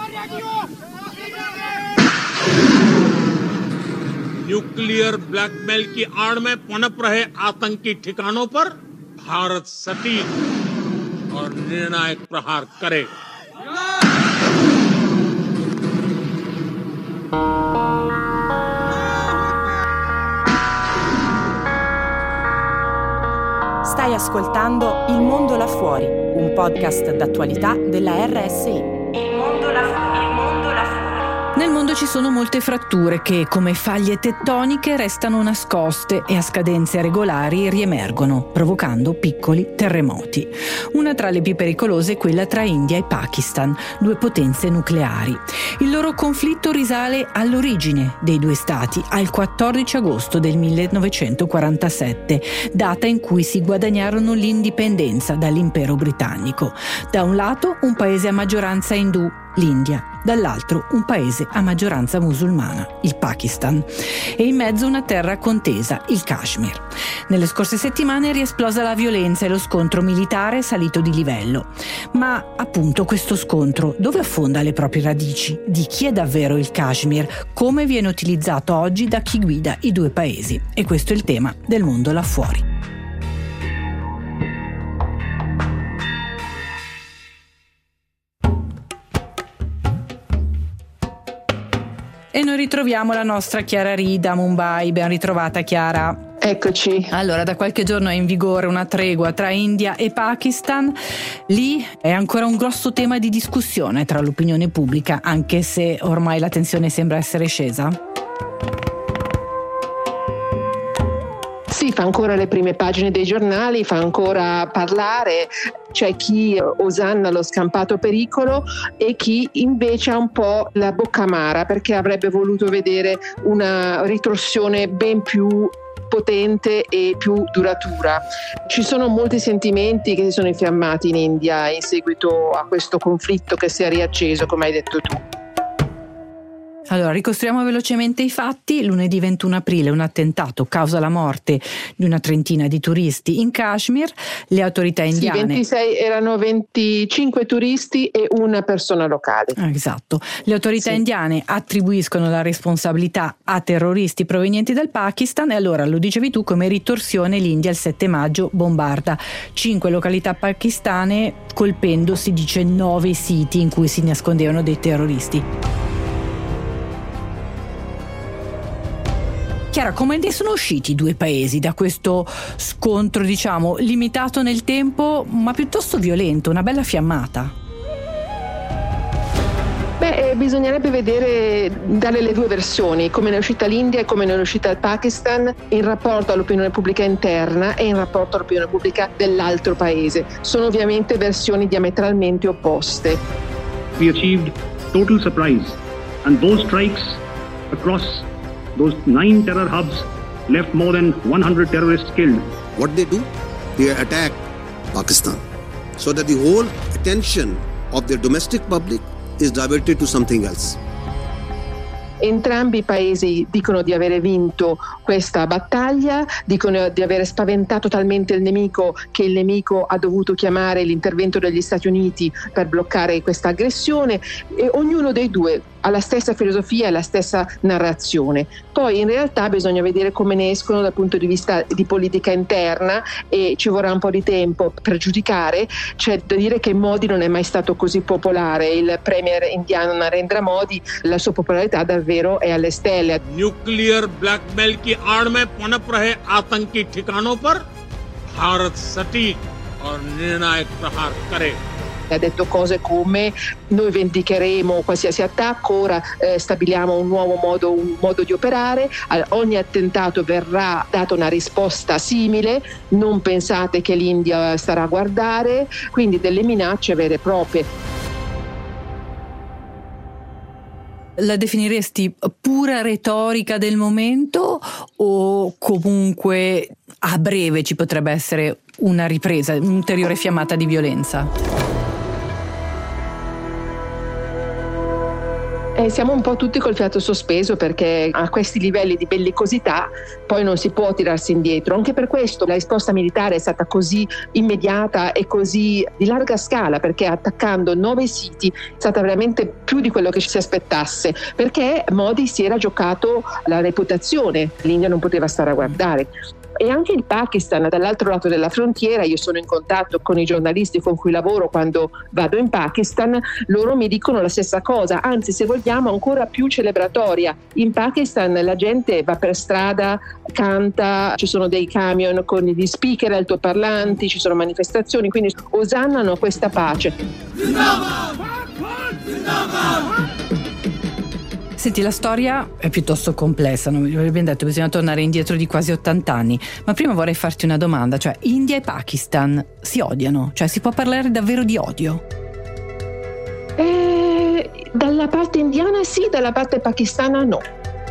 Nuclear blackmail की आड़ में पनप रहे आतंकी ठिकानों पर भारत सटीक और निर्णायक प्रहार करेगा। Stai ascoltando Il Mondo Là Fuori, un podcast d'attualità della RSI. Il mondo là fuori. Nel mondo ci sono molte fratture che, come faglie tettoniche, restano nascoste e a scadenze regolari riemergono, provocando piccoli terremoti. Una tra le più pericolose è quella tra India e Pakistan, due potenze nucleari. Il loro conflitto risale all'origine dei due stati, al 14 agosto del 1947, data in cui si guadagnarono l'indipendenza dall'impero britannico. Da un lato un paese a maggioranza indù, l'India, dall'altro un paese a maggioranza musulmana, il Pakistan, e in mezzo una terra contesa, il Kashmir. Nelle scorse settimane è riesplosa la violenza e lo scontro militare è salito di livello. Ma appunto questo scontro dove affonda le proprie radici? Di chi è davvero il Kashmir? Come viene utilizzato oggi da chi guida i due paesi? E questo è il tema del Mondo Là Fuori. E noi ritroviamo la nostra Chiara Rida a Mumbai. Ben ritrovata, Chiara. Eccoci. Allora, da qualche giorno è in vigore una tregua tra India e Pakistan. Lì è ancora un grosso tema di discussione tra l'opinione pubblica, anche se ormai la tensione sembra essere scesa. Sì, fa ancora le prime pagine dei giornali, fa ancora parlare. C'è chi osanna lo scampato pericolo e chi invece ha un po' la bocca amara perché avrebbe voluto vedere una ritorsione ben più potente e più duratura. Ci sono molti sentimenti che si sono infiammati in India in seguito a questo conflitto che si è riacceso, come hai detto tu. Allora, ricostruiamo velocemente i fatti. Lunedì 21 aprile un attentato causa la morte di una trentina di turisti in Kashmir. Le autorità indiane... Sì, erano 25 turisti e una persona locale. Esatto. Le autorità indiane attribuiscono la responsabilità a terroristi provenienti dal Pakistan e allora, lo dicevi tu, come ritorsione l'India il 7 maggio bombarda 5 località pakistane colpendo, si dice, 9 siti in cui si nascondevano dei terroristi. Chiara, come ne sono usciti i due paesi da questo scontro, diciamo, limitato nel tempo, ma piuttosto violento, una bella fiammata? Bisognerebbe vedere, dare le due versioni, come ne è uscita l'India e come ne è uscita il Pakistan in rapporto all'opinione pubblica interna e in rapporto all'opinione pubblica dell'altro paese. Sono ovviamente versioni diametralmente opposte. We achieved total surprise and those strikes across those 9 terror hubs left more than 100 terrorists killed. What they do? They attack Pakistan so that the whole attention of their domestic public is diverted to something else. Entrambi i paesi dicono di avere vinto questa battaglia, dicono di aver spaventato talmente il nemico che il nemico ha dovuto chiamare l'intervento degli Stati Uniti per bloccare questa aggressione, e ognuno dei due ha la stessa filosofia e la stessa narrazione. Poi in realtà bisogna vedere come ne escono dal punto di vista di politica interna e ci vorrà un po' di tempo per giudicare. C'è da dire che Modi non è mai stato così popolare. Il premier indiano Narendra Modi, la sua popolarità davvero è alle stelle. Nuclear blackmail की आड़ में पनप रहे आतंकी ठिकानों पर भारत सटीक और निर्णायक प्रहार करेगा. Ha detto cose come: noi vendicheremo qualsiasi attacco, ora stabiliamo un nuovo modo di operare, a ogni attentato verrà data una risposta simile, non pensate che l'India starà a guardare, quindi delle minacce vere e proprie. La definiresti pura retorica del momento o comunque a breve ci potrebbe essere una ripresa, un'ulteriore fiammata di violenza? Siamo un po' tutti col fiato sospeso, perché a questi livelli di bellicosità poi non si può tirarsi indietro. Anche per questo la risposta militare è stata così immediata e così di larga scala, perché attaccando 9 siti è stata veramente più di quello che ci si aspettasse, perché Modi si era giocato la reputazione, l'India non poteva stare a guardare. E anche il Pakistan, dall'altro lato della frontiera, io sono in contatto con i giornalisti con cui lavoro quando vado in Pakistan, loro mi dicono la stessa cosa, anzi se vogliamo ancora più celebratoria. In Pakistan la gente va per strada, canta, ci sono dei camion con gli speaker altoparlanti, ci sono manifestazioni, quindi osannano questa pace. Senti, la storia è piuttosto complessa, non abbiamo detto, bisogna tornare indietro di quasi 80 anni, ma prima vorrei farti una domanda, cioè India e Pakistan si odiano? Cioè si può parlare davvero di odio? Dalla parte indiana sì, dalla parte pakistana no.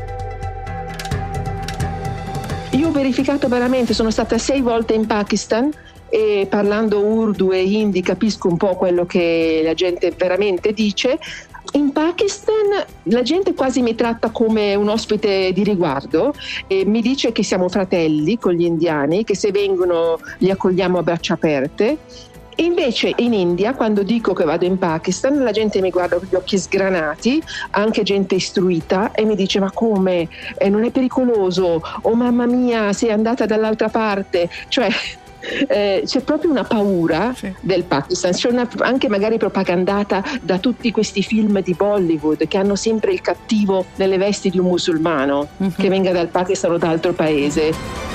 Io ho verificato veramente, sono stata 6 volte in Pakistan e parlando urdu e hindi capisco un po' quello che la gente veramente dice. In Pakistan la gente quasi mi tratta come un ospite di riguardo e mi dice che siamo fratelli con gli indiani, che se vengono li accogliamo a braccia aperte. E invece in India, quando dico che vado in Pakistan, la gente mi guarda con gli occhi sgranati, anche gente istruita, e mi dice: ma come? Non è pericoloso? Oh mamma mia, sei andata dall'altra parte? Cioè c'è proprio una paura del Pakistan, c'è anche magari propagandata da tutti questi film di Bollywood che hanno sempre il cattivo nelle vesti di un musulmano che venga dal Pakistan o da altro paese.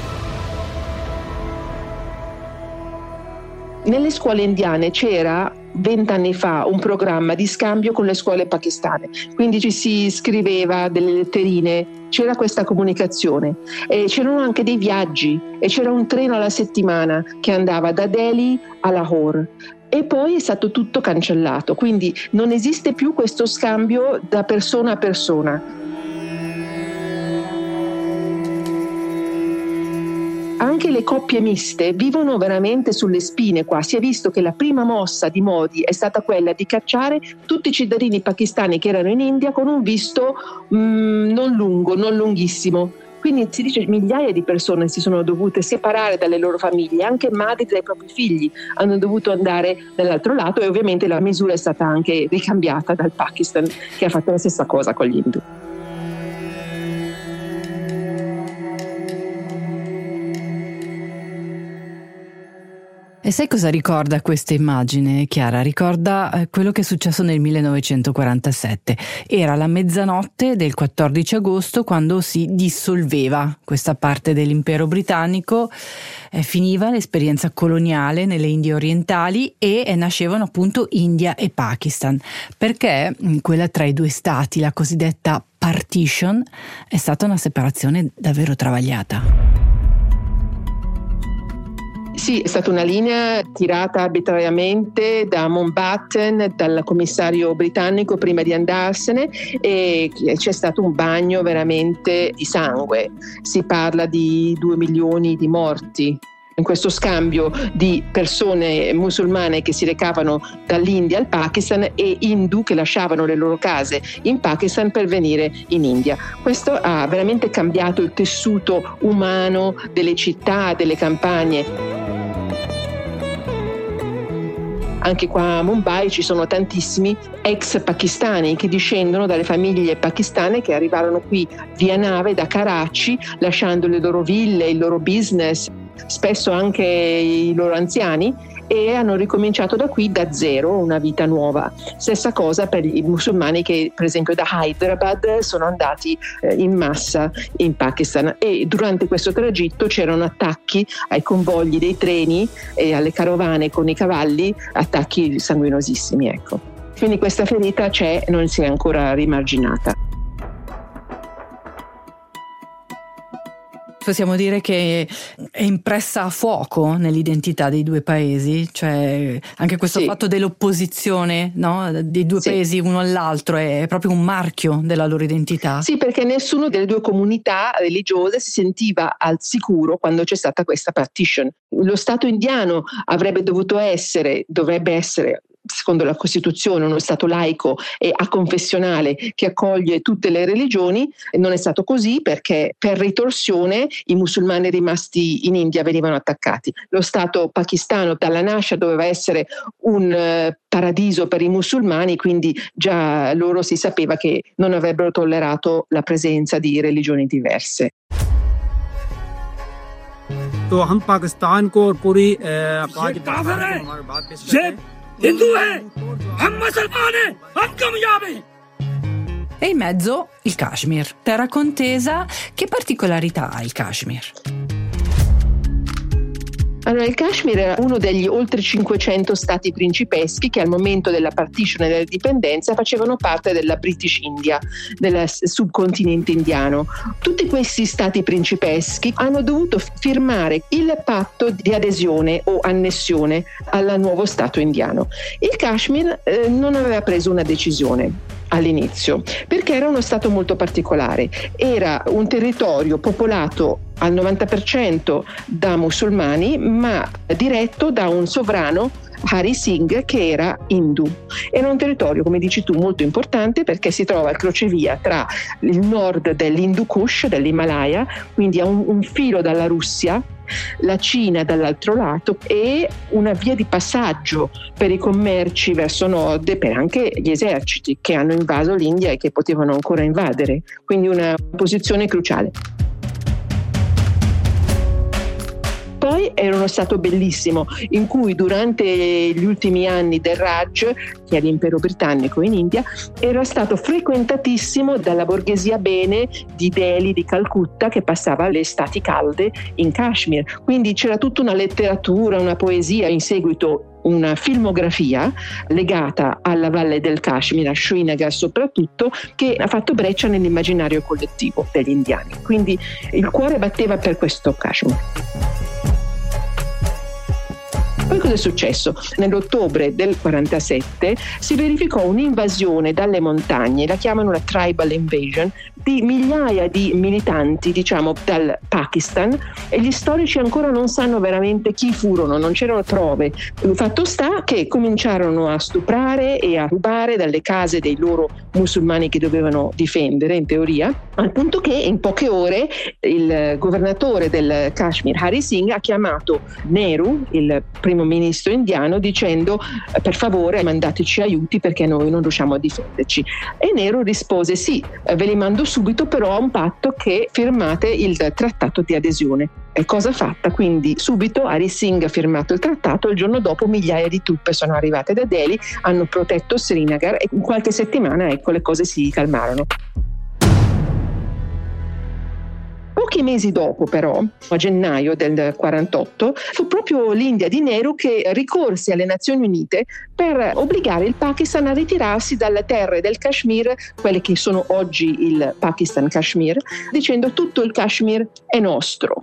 Nelle scuole indiane c'era 20 anni fa un programma di scambio con le scuole pakistane, quindi ci si scriveva delle letterine, c'era questa comunicazione e c'erano anche dei viaggi e c'era un treno alla settimana che andava da Delhi a Lahore. E poi è stato tutto cancellato, quindi non esiste più questo scambio da persona a persona. Anche le coppie miste vivono veramente sulle spine qua. Si è visto che la prima mossa di Modi è stata quella di cacciare tutti i cittadini pakistani che erano in India con un visto non lungo, non lunghissimo. Quindi si dice migliaia di persone si sono dovute separare dalle loro famiglie, anche madri dei propri figli hanno dovuto andare dall'altro lato e ovviamente la misura è stata anche ricambiata dal Pakistan, che ha fatto la stessa cosa con gli indù. E sai cosa ricorda questa immagine, Chiara? Ricorda quello che è successo nel 1947. Era la mezzanotte del 14 agosto quando si dissolveva questa parte dell'impero britannico, finiva l'esperienza coloniale nelle Indie orientali e nascevano appunto India e Pakistan, perché quella tra i due stati, la cosiddetta partition, è stata una separazione davvero travagliata. Sì, è stata una linea tirata arbitrariamente da Mountbatten, dal commissario britannico prima di andarsene, e c'è stato un bagno veramente di sangue. Si parla di 2 milioni di morti. In questo scambio di persone musulmane che si recavano dall'India al Pakistan e indù che lasciavano le loro case in Pakistan per venire in India. Questo ha veramente cambiato il tessuto umano delle città, delle campagne. Anche qua a Mumbai ci sono tantissimi ex pakistani che discendono dalle famiglie pakistane che arrivarono qui via nave da Karachi lasciando le loro ville, il loro business, spesso anche i loro anziani, e hanno ricominciato da qui da zero una vita nuova. Stessa cosa per i musulmani che per esempio da Hyderabad sono andati in massa in Pakistan, e durante questo tragitto c'erano attacchi ai convogli dei treni e alle carovane con i cavalli, attacchi sanguinosissimi, ecco. Quindi questa ferita c'è, non si è ancora rimarginata. Possiamo dire che è impressa a fuoco nell'identità dei due paesi, cioè anche questo fatto dell'opposizione, no, dei due paesi uno all'altro è proprio un marchio della loro identità. Sì, perché nessuno delle due comunità religiose si sentiva al sicuro quando c'è stata questa partition. Lo Stato indiano dovrebbe essere secondo la Costituzione, uno Stato laico e aconfessionale che accoglie tutte le religioni. Non è stato così, perché per ritorsione i musulmani rimasti in India venivano attaccati. Lo Stato pakistano dalla nascita doveva essere un paradiso per i musulmani, quindi già loro si sapeva che non avrebbero tollerato la presenza di religioni diverse. तो हम पाकिस्तान को और पूरी हिंदू है, हम मुसलमान हैं, हम कामयाब हैं। E in mezzo il Kashmir, terra contesa. Che particolarità ha il Kashmir? Allora, il Kashmir era uno degli oltre 500 stati principeschi che al momento della partition e dell'indipendenza facevano parte della British India, del subcontinente indiano. Tutti questi stati principeschi hanno dovuto firmare il patto di adesione o annessione al nuovo stato indiano. Il Kashmir non aveva preso una decisione all'inizio, perché era uno stato molto particolare. Era un territorio popolato al 90% da musulmani, ma diretto da un sovrano, Hari Singh, che era indù. Era un territorio, come dici tu, molto importante, perché si trova al crocevia tra il nord dell'Hindu Kush, dell'Himalaya, quindi a un filo dalla Russia, la Cina dall'altro lato, e una via di passaggio per i commerci verso nord e per anche gli eserciti che hanno invaso l'India e che potevano ancora invadere, quindi una posizione cruciale. Poi era uno stato bellissimo in cui durante gli ultimi anni del Raj, che è l'impero britannico in India, era stato frequentatissimo dalla borghesia bene di Delhi, di Calcutta, che passava le estati calde in Kashmir. Quindi c'era tutta una letteratura, una poesia, in seguito una filmografia legata alla valle del Kashmir, a Srinagar soprattutto, che ha fatto breccia nell'immaginario collettivo degli indiani. Quindi il cuore batteva per questo Kashmir. Poi cosa è successo? Nell'ottobre del 47 si verificò un'invasione dalle montagne, la chiamano la tribal invasion, di migliaia di militanti, diciamo, dal Pakistan, e gli storici ancora non sanno veramente chi furono, non c'erano prove. Il fatto sta che cominciarono a stuprare e a rubare dalle case dei loro musulmani che dovevano difendere, in teoria, al punto che in poche ore il governatore del Kashmir, Hari Singh, ha chiamato Nehru, il primo ministro indiano, dicendo: per favore mandateci aiuti perché noi non riusciamo a difenderci. E Nehru rispose: sì, ve li mando subito, però a un patto che firmate il trattato di adesione. E cosa fatta? Quindi subito Hari Singh ha firmato il trattato, il giorno dopo migliaia di truppe sono arrivate da Delhi, hanno protetto Srinagar e in qualche settimana, ecco, le cose si calmarono. Pochi mesi dopo, però, a gennaio del 48, fu proprio l'India di Nehru che ricorse alle Nazioni Unite per obbligare il Pakistan a ritirarsi dalle terre del Kashmir, quelle che sono oggi il Pakistan Kashmir, dicendo: tutto il Kashmir è nostro.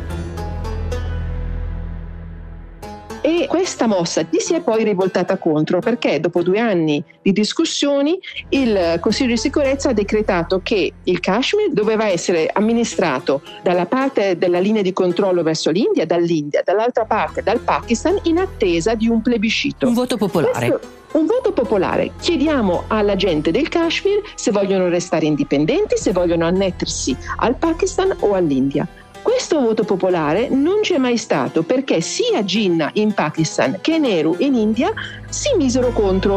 E questa mossa gli si è poi rivoltata contro, perché dopo 2 anni di discussioni il Consiglio di sicurezza ha decretato che il Kashmir doveva essere amministrato dalla parte della linea di controllo verso l'India, dall'India, dall'altra parte dal Pakistan, in attesa di un plebiscito. Un voto popolare. Un voto popolare. Chiediamo alla gente del Kashmir se vogliono restare indipendenti, se vogliono annettersi al Pakistan o all'India. Questo voto popolare non c'è mai stato, perché sia Jinnah in Pakistan che Nehru in India si misero contro.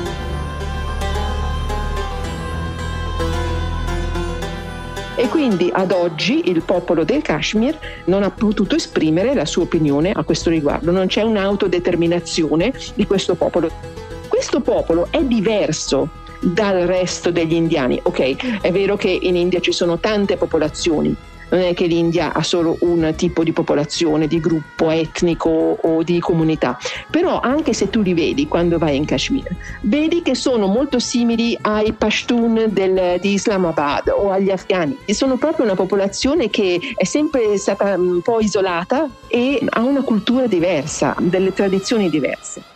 E quindi ad oggi il popolo del Kashmir non ha potuto esprimere la sua opinione a questo riguardo, non c'è un'autodeterminazione di questo popolo. Questo popolo è diverso dal resto degli indiani. Ok, è vero che in India ci sono tante popolazioni, non è che l'India ha solo un tipo di popolazione, di gruppo etnico o di comunità, però anche se tu li vedi quando vai in Kashmir, vedi che sono molto simili ai Pashtun di Islamabad o agli afghani. Sono proprio una popolazione che è sempre stata un po' isolata e ha una cultura diversa, delle tradizioni diverse.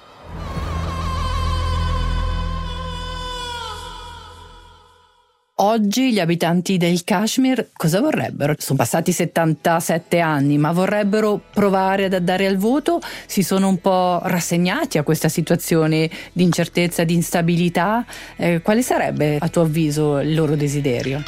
Oggi gli abitanti del Kashmir cosa vorrebbero? Sono passati 77 anni, ma vorrebbero provare ad andare al voto? Si sono un po' rassegnati a questa situazione di incertezza, di instabilità? Quale sarebbe, a tuo avviso, il loro desiderio?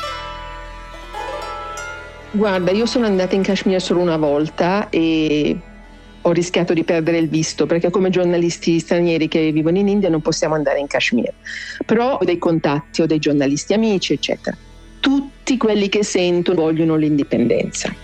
Guarda, io sono andata in Kashmir solo una volta e ho rischiato di perdere il visto, perché come giornalisti stranieri che vivono in India non possiamo andare in Kashmir. Però ho dei contatti, ho dei giornalisti amici, eccetera. Tutti quelli che sento vogliono l'indipendenza.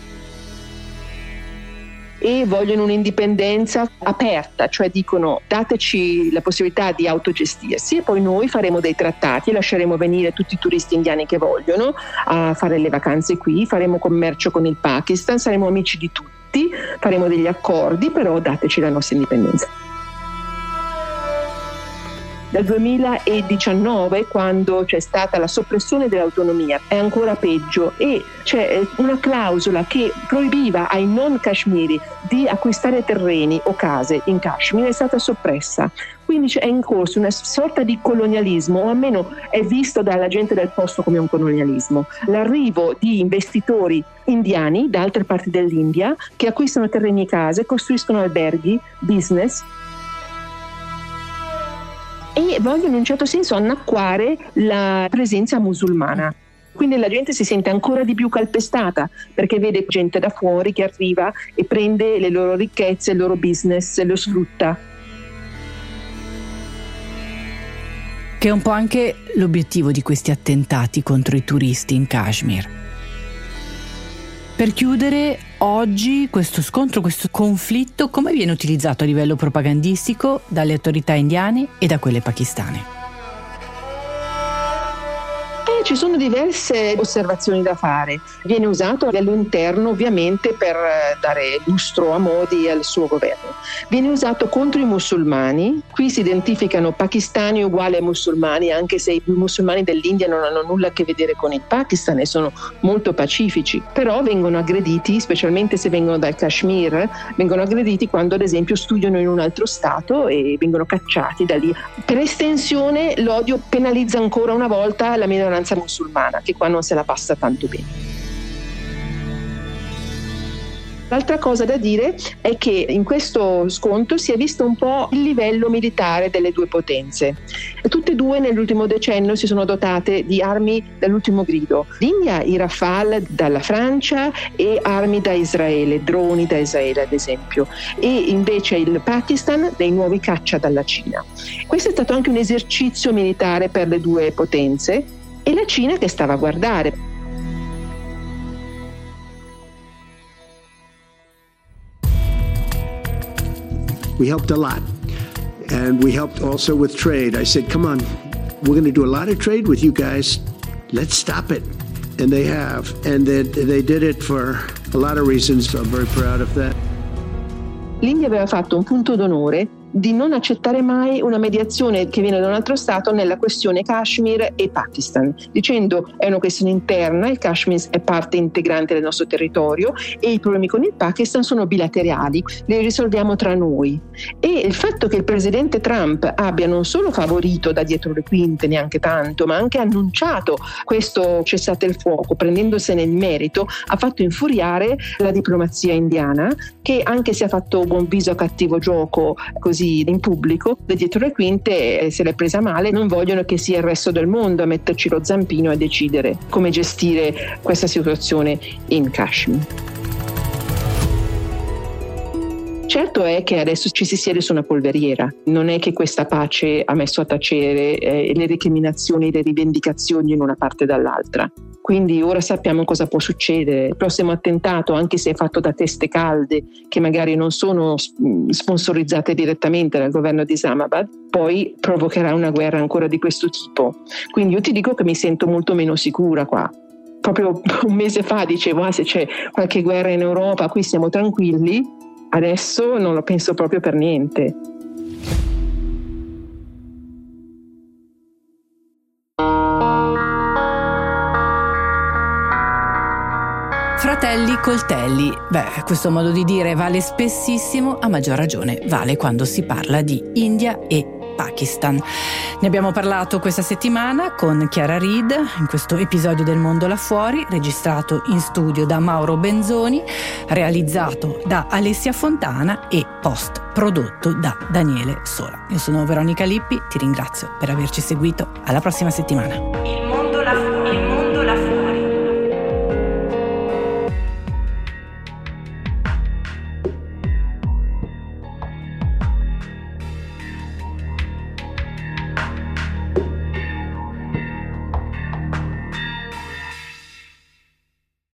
E vogliono un'indipendenza aperta, cioè dicono dateci la possibilità di autogestirsi e poi noi faremo dei trattati, lasceremo venire tutti i turisti indiani che vogliono a fare le vacanze qui, faremo commercio con il Pakistan, saremo amici di tutti, faremo degli accordi, però dateci la nostra indipendenza. Dal 2019, quando c'è stata la soppressione dell'autonomia, è ancora peggio e c'è una clausola che proibiva ai non kashmiri di acquistare terreni o case in Kashmir, è stata soppressa. Quindi è in corso una sorta di colonialismo, o almeno è visto dalla gente del posto come un colonialismo. L'arrivo di investitori indiani da altre parti dell'India che acquistano terreni e case, costruiscono alberghi, business, e vogliono in un certo senso annacquare la presenza musulmana. Quindi la gente si sente ancora di più calpestata perché vede gente da fuori che arriva e prende le loro ricchezze, il loro business, lo sfrutta. Che è un po' anche l'obiettivo di questi attentati contro i turisti in Kashmir. Per chiudere, oggi questo scontro, questo conflitto, come viene utilizzato a livello propagandistico dalle autorità indiane e da quelle pakistane? Ci sono diverse osservazioni da fare. Viene usato all'interno ovviamente per dare lustro a Modi e al suo governo. Viene usato contro i musulmani. Qui si identificano pakistani uguali ai musulmani, anche se i musulmani dell'India non hanno nulla a che vedere con il Pakistan e sono molto pacifici. Però vengono aggrediti, specialmente se vengono dal Kashmir, vengono aggrediti quando ad esempio studiano in un altro stato e vengono cacciati da lì. Per estensione l'odio penalizza ancora una volta la minoranza musulmana, che qua non se la passa tanto bene. L'altra cosa da dire è che in questo scontro si è visto un po' il livello militare delle due potenze. Tutte e due nell'ultimo decennio si sono dotate di armi dall'ultimo grido. L'India i Rafale dalla Francia e armi da Israele, droni da Israele ad esempio, e invece il Pakistan dei nuovi caccia dalla Cina. Questo è stato anche un esercizio militare per le due potenze e la Cina che stava a guardare. We helped a lot, and we helped also with trade. I said, come on, we're going to do a lot of trade with you guys. Let's stop it. And they have, and they did it for a lot of reasons. So I'm very proud of that. L'India aveva fatto un punto d'onore di non accettare mai una mediazione che viene da un altro stato nella questione Kashmir e Pakistan, dicendo è una questione interna, il Kashmir è parte integrante del nostro territorio e i problemi con il Pakistan sono bilaterali, li risolviamo tra noi. E il fatto che il presidente Trump abbia non solo favorito da dietro le quinte, neanche tanto, ma anche annunciato questo cessate il fuoco prendendosene il merito, ha fatto infuriare la diplomazia indiana, che anche se ha fatto buon viso a cattivo gioco così in pubblico, da dietro le quinte se l'è presa male, non vogliono che sia il resto del mondo a metterci lo zampino e decidere come gestire questa situazione in Kashmir. Certo è che adesso ci si siede su una polveriera, non è che questa pace ha messo a tacere le recriminazioni, le rivendicazioni in una parte e dall'altra. Quindi ora sappiamo cosa può succedere. Il prossimo attentato, anche se è fatto da teste calde che magari non sono sponsorizzate direttamente dal governo di Islamabad, poi provocherà una guerra ancora di questo tipo. Quindi io ti dico che mi sento molto meno sicura qua. Proprio un mese fa dicevo, se c'è qualche guerra in Europa, qui siamo tranquilli. Adesso non lo penso proprio per niente. Fratelli coltelli. Questo modo di dire vale spessissimo, a maggior ragione vale quando si parla di India e Pakistan. Ne abbiamo parlato questa settimana con Chiara Reed in questo episodio del Mondo là fuori, registrato in studio da Mauro Benzoni, realizzato da Alessia Fontana e post prodotto da Daniele Sola. Io sono Veronica Lippi, ti ringrazio per averci seguito. Alla prossima settimana. Il Mondo là fuori.